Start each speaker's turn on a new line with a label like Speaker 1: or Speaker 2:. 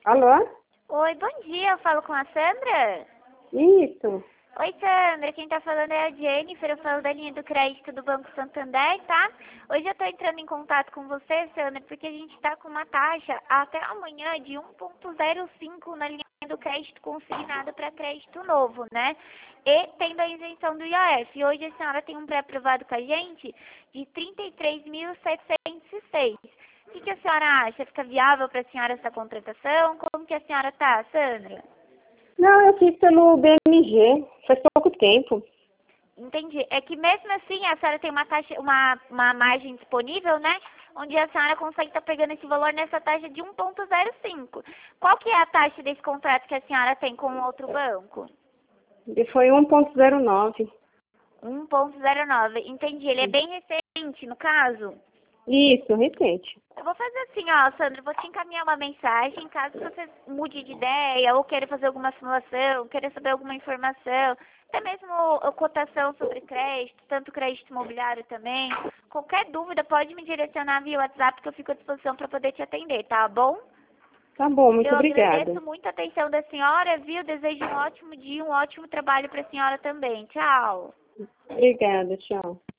Speaker 1: Alô?
Speaker 2: Oi, bom dia. Eu falo com a Sandra?
Speaker 1: Isso.
Speaker 2: Oi, Sandra. Quem tá falando é a Jennifer. Eu falo da linha do crédito do Banco Santander, tá? Hoje eu tô entrando em contato com você, Sandra, porque a gente tá com uma taxa até amanhã de 1,05 na linha do crédito consignado para crédito novo, né? E tendo a isenção do IOF. Hoje a senhora tem um pré-aprovado com a gente de 33.706. O que a senhora acha? Fica viável para a senhora essa contratação? Como que a senhora tá, Sandra?
Speaker 1: Não, eu fiz pelo BMG, faz pouco tempo.
Speaker 2: Entendi. É que mesmo assim a senhora tem uma taxa, uma margem disponível, né? Onde a senhora consegue estar pegando esse valor nessa taxa de 1,05. Qual que é a taxa desse contrato que a senhora tem com o outro banco?
Speaker 1: E foi 1,09.
Speaker 2: 1,09. Entendi. Ele é bem recente, no caso.
Speaker 1: Isso, recente.
Speaker 2: Eu vou fazer assim, ó, Sandra, eu vou te encaminhar uma mensagem, caso você mude de ideia ou queira fazer alguma simulação, queira saber alguma informação, até mesmo cotação sobre crédito, tanto crédito imobiliário também. Qualquer dúvida pode me direcionar via WhatsApp que eu fico à disposição para poder te atender, tá bom?
Speaker 1: Tá bom, muito
Speaker 2: Eu
Speaker 1: obrigada.
Speaker 2: agradeço muito a atenção da senhora, viu? Desejo um ótimo dia, um ótimo trabalho para a senhora também. Tchau.
Speaker 1: Obrigada, tchau.